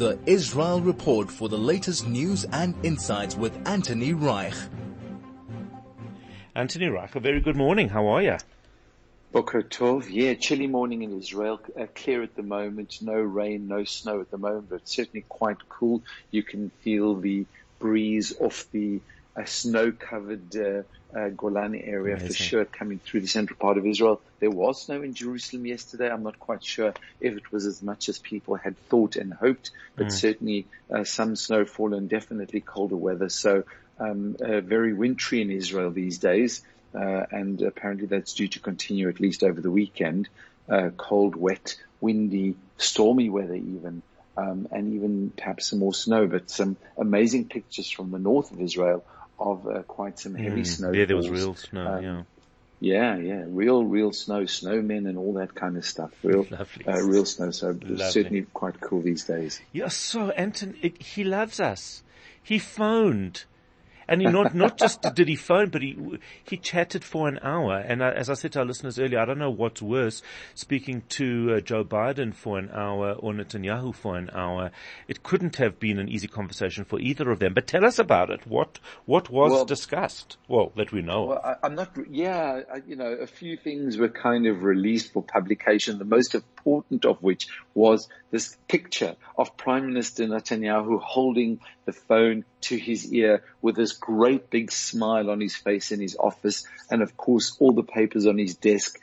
The Israel Report for the latest news and insights with Anthony Reich. Anthony Reich, a very good morning. How are you? Boker Tov. Yeah, chilly morning in Israel. Clear at the moment. No rain, no snow at the moment, but certainly quite cool. You can feel the breeze off the snow-covered Golani area. Amazing. For sure, coming through the central part of Israel. There was snow in Jerusalem yesterday. I'm not quite sure if it was as much as people had thought and hoped, but certainly some snowfall and definitely colder weather. So very wintry in Israel these days, and apparently that's due to continue at least over the weekend. Cold, wet, windy, stormy weather even. And even perhaps some more snow, but some amazing pictures from the north of Israel of quite some heavy snow. Yeah, there was real snow, yeah, real snow, snowmen and all that kind of stuff. Real snow, so certainly quite cool these days. Yeah, so Anton, he loves us. He phoned. And he not just did he phone, but he chatted for an hour. And as I said to our listeners earlier, I don't know what's worse, speaking to Joe Biden for an hour or Netanyahu for an hour. It couldn't have been an easy conversation for either of them. But tell us about it. What was discussed? Well, that we know. Well, I'm not. Yeah, a few things were kind of released for publication. The most important of which was this picture of Prime Minister Netanyahu holding the phone to his ear with this great big smile on his face in his office. And of course, all the papers on his desk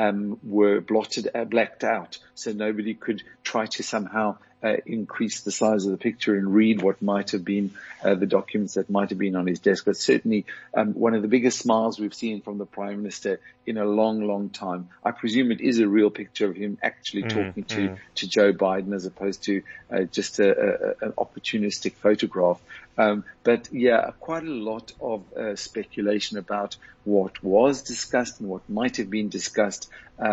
were blacked out. So nobody could try to somehow increase the size of the picture and read what might have been the documents that might have been on his desk. But certainly one of the biggest smiles we've seen from the Prime Minister in a long, long time. I presume it is a real picture of him actually talking to Joe Biden as opposed to just an opportunistic photograph. But yeah, quite a lot of speculation about what was discussed and what might have been discussed.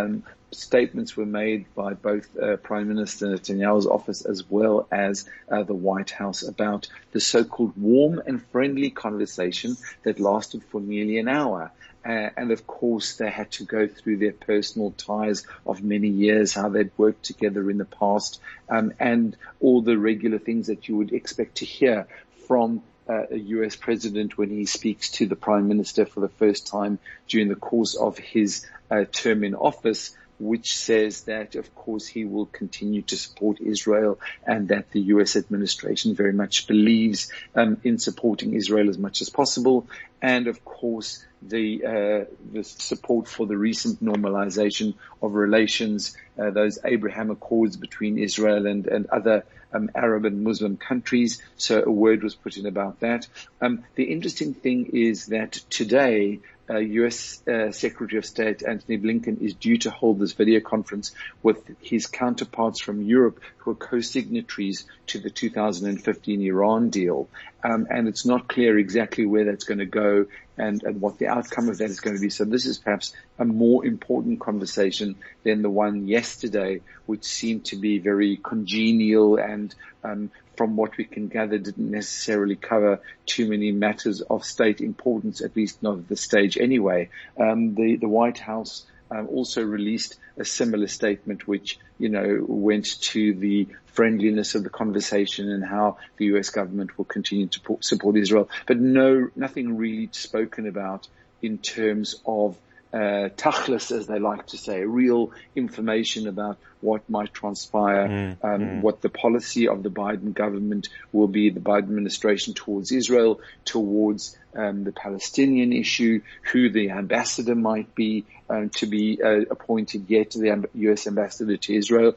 Statements were made by both Prime Minister Netanyahu's office as well as the White House about the so-called warm and friendly conversation that lasted for nearly an hour. And of course, they had to go through their personal ties of many years, how they'd worked together in the past, and all the regular things that you would expect to hear from a U.S. president when he speaks to the Prime Minister for the first time during the course of his term in office, which says that, of course, he will continue to support Israel and that the U.S. administration very much believes in supporting Israel as much as possible. And, of course, the support for the recent normalization of relations, those Abraham Accords between Israel and other Arab and Muslim countries. So a word was put in about that. The interesting thing is that today, U.S. Secretary of State Antony Blinken is due to hold this video conference with his counterparts from Europe who are co-signatories to the 2015 Iran deal. And it's not clear exactly where that's going to go and what the outcome of that is going to be. So this is perhaps a more important conversation than the one yesterday, which seemed to be very congenial and from what we can gather, didn't necessarily cover too many matters of state importance, at least not at this stage anyway. The White House also released a similar statement, which, went to the friendliness of the conversation and how the U.S. government will continue to support Israel. But nothing really spoken about in terms of tachlis, as they like to say, real information about what might transpire, what the policy of the Biden government will be, the Biden administration towards Israel, towards the Palestinian issue, who the ambassador might be to be appointed yet, the U.S. ambassador to Israel.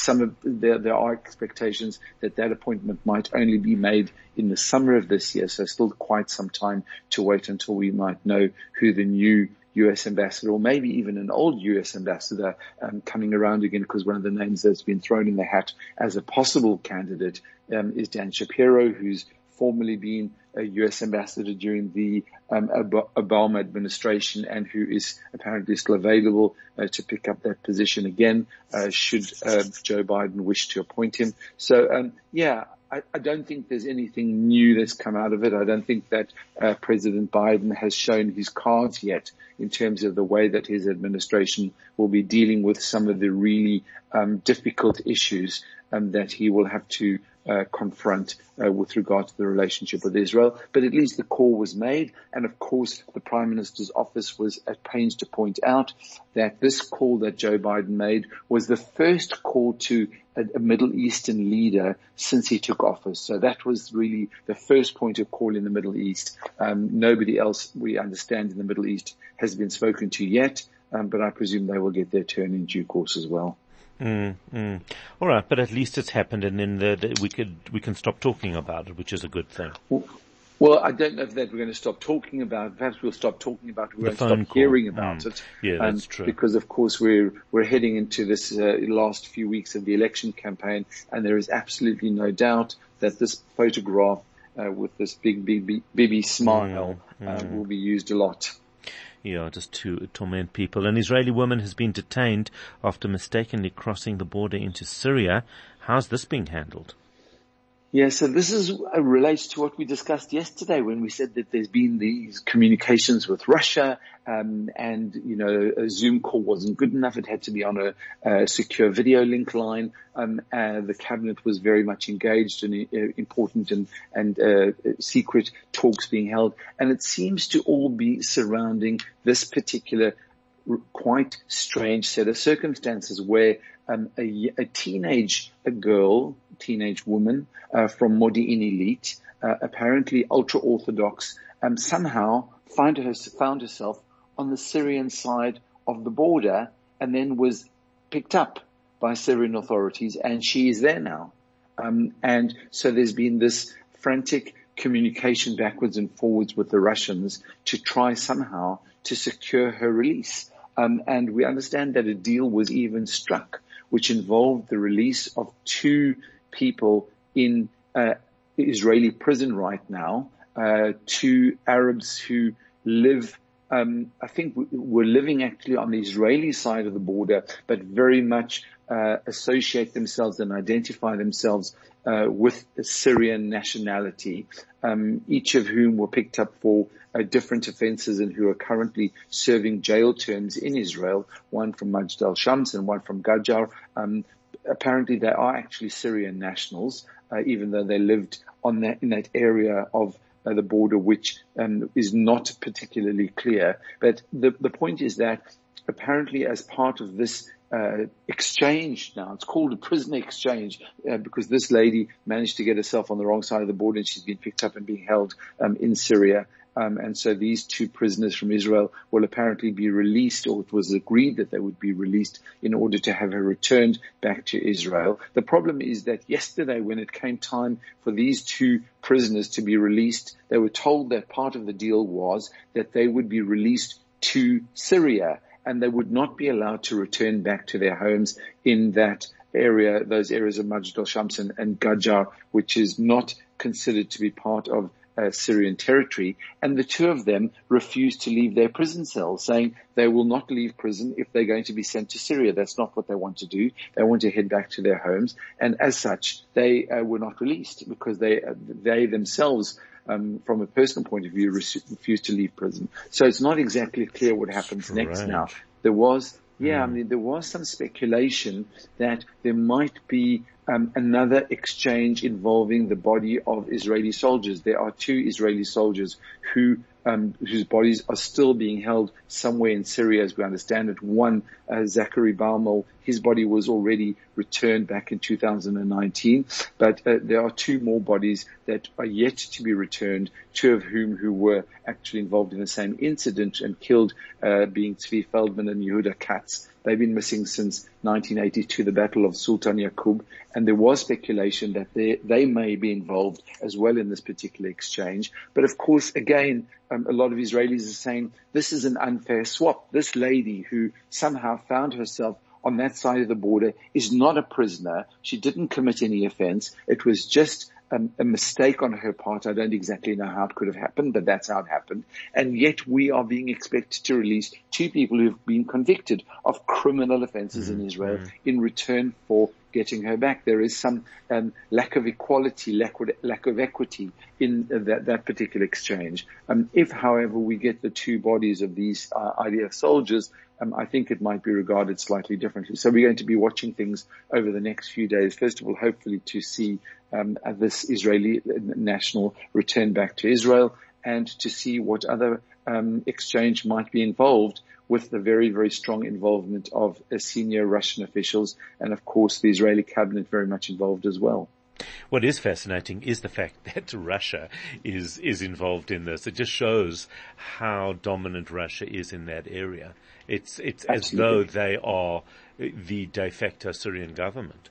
There are expectations that appointment might only be made in the summer of this year, so still quite some time to wait until we might know who the new U.S. ambassador, or maybe even an old U.S. ambassador coming around again, because one of the names that's been thrown in the hat as a possible candidate is Dan Shapiro, who's formerly been a U.S. ambassador during the Obama administration and who is apparently still available to pick up that position again should Joe Biden wish to appoint him. So, I don't think there's anything new that's come out of it. I don't think that President Biden has shown his cards yet in terms of the way that his administration will be dealing with some of the really difficult issues that he will have to confront with regard to the relationship with Israel. But at least the call was made. And of course, the Prime Minister's office was at pains to point out that this call that Joe Biden made was the first call to a Middle Eastern leader since he took office. So that was really the first point of call in the Middle East. Nobody else, we understand, in the Middle East has been spoken to yet, but I presume they will get their turn in due course as well. All right, but at least it's happened, and then we can stop talking about it, which is a good thing. Well, I don't know if that we're going to stop talking about it. Perhaps we'll stop talking about it. We're going to stop hearing about it. Yeah, that's true. Because of course we're heading into this last few weeks of the election campaign, and there is absolutely no doubt that this photograph with this big Bibi smile will be used a lot. Yeah, just to torment people. An Israeli woman has been detained after mistakenly crossing the border into Syria. How's this being handled? Yeah, so this relates to what we discussed yesterday when we said that there's been these communications with Russia, and, a Zoom call wasn't good enough. It had to be on a secure video link line. The cabinet was very much engaged in important and secret talks being held. And it seems to all be surrounding this particular quite strange set of circumstances where a teenage woman from Modi'in Elite, apparently ultra-Orthodox, somehow found herself on the Syrian side of the border and then was picked up by Syrian authorities, and she is there now. And so there's been this frantic communication backwards and forwards with the Russians to try somehow to secure her release. And we understand that a deal was even struck, which involved the release of 2 people in Israeli prison right now, 2 Arabs who live, I think were living actually on the Israeli side of the border, but very much associate themselves and identify themselves with a Syrian nationality, each of whom were picked up for different offences and who are currently serving jail terms in Israel, one from Majd al-Shams and one from Gajar. Apparently they are actually Syrian nationals, even though they lived in that area of the border, which is not particularly clear. But the point is that apparently as part of this exchange now, it's called a prisoner exchange, because this lady managed to get herself on the wrong side of the border and she's been picked up and being held in Syria. And so these 2 prisoners from Israel will apparently be released, or it was agreed that they would be released in order to have her returned back to Israel. The problem is that yesterday, when it came time for these 2 prisoners to be released, they were told that part of the deal was that they would be released to Syria and they would not be allowed to return back to their homes in that area, those areas of Majd al-Shams and Gajar, which is not considered to be part of Syrian territory. And the 2 of them refused to leave their prison cells, saying they will not leave prison if they're going to be sent to Syria. That's not what they want to do. They want to head back to their homes. And as such, they were not released because they themselves, from a personal point of view, refused to leave prison. So it's not exactly clear what happens next now. There was some speculation that there might be another exchange involving the body of Israeli soldiers. There are 2 Israeli soldiers whose bodies are still being held somewhere in Syria, as we understand it. One, Zachary Balmol, his body was already returned back in 2019, but there are 2 more bodies that are yet to be returned, 2 of who were actually involved in the same incident and killed, being Tzvi Feldman and Yehuda Katz. They've been missing since 1982, the Battle of Sultan Yaqub, and there was speculation that they may be involved as well in this particular exchange. But of course, again, a lot of Israelis are saying this is an unfair swap. This lady who somehow found herself on that side of the border is not a prisoner. She didn't commit any offense. It was just a mistake on her part. I don't exactly know how it could have happened, but that's how it happened. And yet we are being expected to release 2 people who've been convicted of criminal offenses in Israel in return for getting her back. There is some lack of equality, lack of equity in that particular exchange. If, however, we get the 2 bodies of these IDF soldiers, I think it might be regarded slightly differently. So we're going to be watching things over the next few days. First of all, hopefully to see this Israeli national return back to Israel, and to see what other exchange might be involved, with the very, very strong involvement of senior Russian officials, and of course the Israeli cabinet very much involved as well. What is fascinating is the fact that Russia is involved in this. It just shows how dominant Russia is in that area. It's as though they are the de facto Syrian government.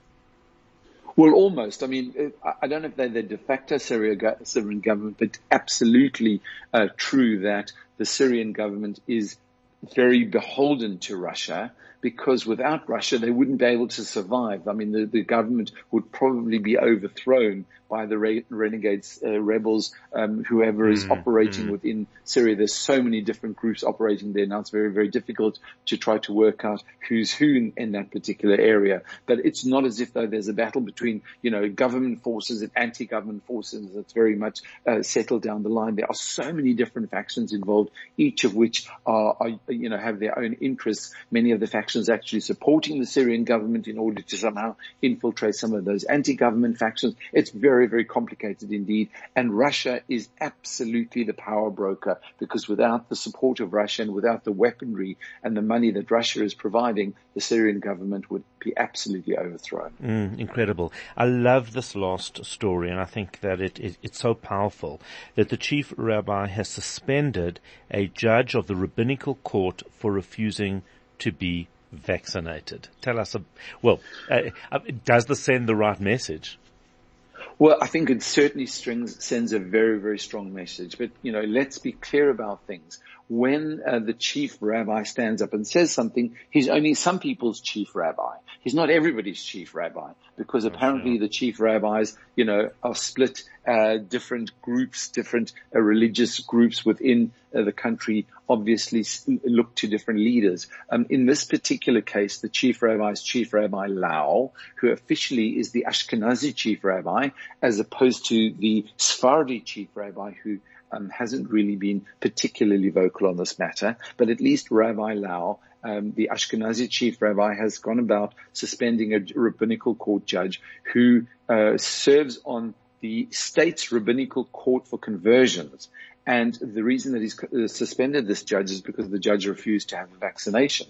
Well, almost. I mean, I don't know if they're the de facto Syrian government, but absolutely true that the Syrian government is very beholden to Russia, because without Russia, they wouldn't be able to survive. I mean, the government would probably be overthrown by the renegades, rebels, whoever is operating within Syria. There's so many different groups operating there now. It's very, very difficult to try to work out who's who in that particular area. But it's not as if though there's a battle between, government forces and anti-government forces that's very much settled down the line. There are so many different factions involved, each of which are have their own interests. Many of the factions actually supporting the Syrian government in order to somehow infiltrate some of those anti-government factions. It's very, very complicated indeed. And Russia is absolutely the power broker, because without the support of Russia and without the weaponry and the money that Russia is providing, the Syrian government would be absolutely overthrown. Incredible. I love this last story, and I think that it's so powerful that the chief rabbi has suspended a judge of the rabbinical court for refusing to be vaccinated. Tell us, does this send the right message? Well, I think it certainly sends a very, very strong message. But, let's be clear about things. When the chief rabbi stands up and says something, he's only some people's chief rabbi. He's not everybody's chief rabbi, because apparently the chief rabbis, are split, different groups, different religious groups within the country obviously look to different leaders. In this particular case, the chief rabbi is Chief Rabbi Lau, who officially is the Ashkenazi chief rabbi, as opposed to the Sephardi chief rabbi, who hasn't really been particularly vocal on this matter. But at least Rabbi Lau, the Ashkenazi chief rabbi, has gone about suspending a rabbinical court judge who serves on the state's rabbinical court for conversions. And the reason that he's suspended this judge is because the judge refused to have a vaccination.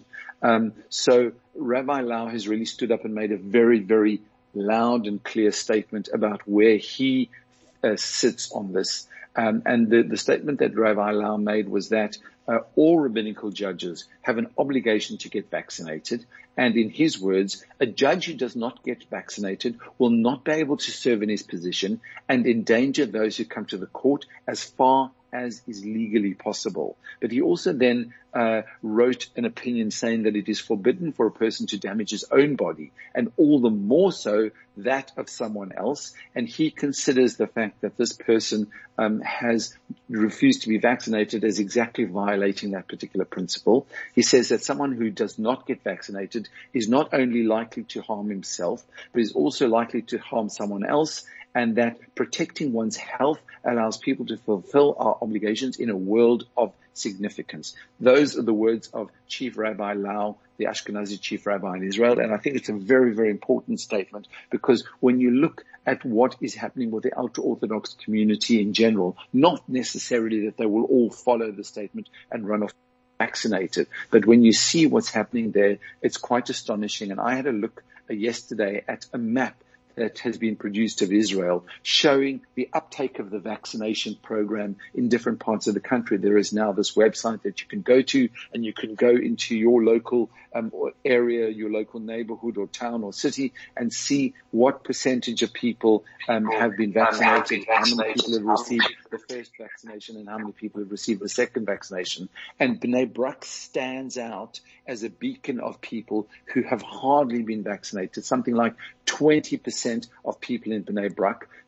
So Rabbi Lau has really stood up and made a very, very loud and clear statement about where he sits on this. And the statement that Rabbi Lau made was that all rabbinical judges have an obligation to get vaccinated. And in his words, a judge who does not get vaccinated will not be able to serve in his position and endanger those who come to the court as far as is legally possible. But he also then wrote an opinion saying that it is forbidden for a person to damage his own body, and all the more so that of someone else. And he considers the fact that this person has refused to be vaccinated as exactly violating that particular principle. He says that someone who does not get vaccinated is not only likely to harm himself, but is also likely to harm someone else, and that protecting one's health allows people to fulfill our obligations in a world of significance. Those are the words of Chief Rabbi Lau, the Ashkenazi chief rabbi in Israel. And I think it's a very, very important statement, because when you look at what is happening with the ultra-Orthodox community in general, not necessarily that they will all follow the statement and run off vaccinated, but when you see what's happening there, it's quite astonishing. And I had a look yesterday at a map that has been produced of Israel, showing the uptake of the vaccination program in different parts of the country. There is now this website that you can go to, and you can go into your local area, your local neighborhood or town or city, and see what percentage of people have been vaccinated, how many people have received the first vaccination, and how many people have received the second vaccination. And Bnei Brak stands out as a beacon of people who have hardly been vaccinated. Something like 20% of people in Bnei Brak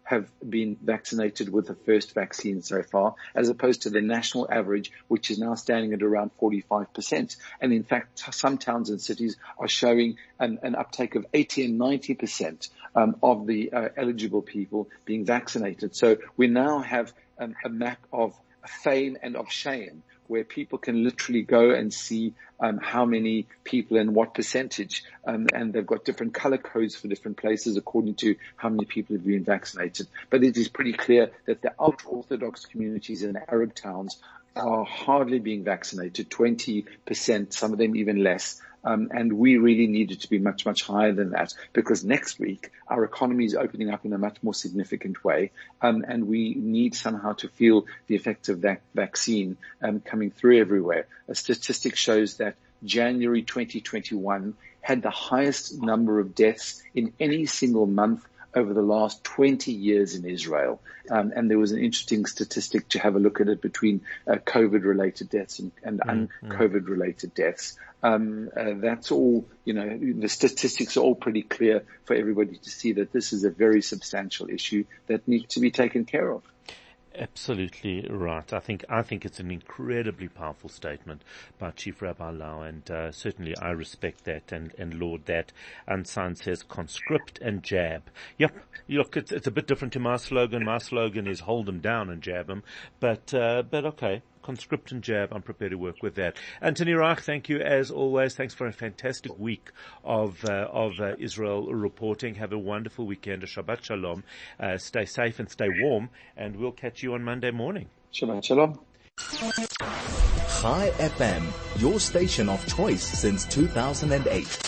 have been vaccinated with the first vaccine so far, as opposed to the national average, which is now standing at around 45%. And in fact, some towns and cities are showing an uptake of 80 and 90% of the eligible people being vaccinated. So we now have a map of fame and of shame, where people can literally go and see how many people and what percentage, and they've got different color codes for different places according to how many people have been vaccinated. But it is pretty clear that the ultra-Orthodox communities in Arab towns are hardly being vaccinated, 20%, some of them even less. And we really need it to be much, much higher than that, because next week our economy is opening up in a much more significant way. And we need somehow to feel the effects of that vaccine coming through everywhere. A statistic shows that January 2021 had the highest number of deaths in any single month over the last 20 years in Israel. And there was an interesting statistic to have a look at it between COVID-related deaths and un-COVID-related deaths. That's all, the statistics are all pretty clear for everybody to see that this is a very substantial issue that needs to be taken care of. Absolutely right. I think it's an incredibly powerful statement by Chief Rabbi Lau, and certainly I respect that and laud that. Ansan says conscript and jab. Yep. Look, it's a bit different to my slogan. My slogan is hold them down and jab them. But okay. Conscript and jab, I'm prepared to work with that. Anthony Reich, thank you as always. Thanks for a fantastic week of Israel reporting. Have a wonderful weekend. A Shabbat Shalom. Stay safe and stay warm, and we'll catch you on Monday morning. Shabbat Shalom. Chai FM, your station of choice since 2008.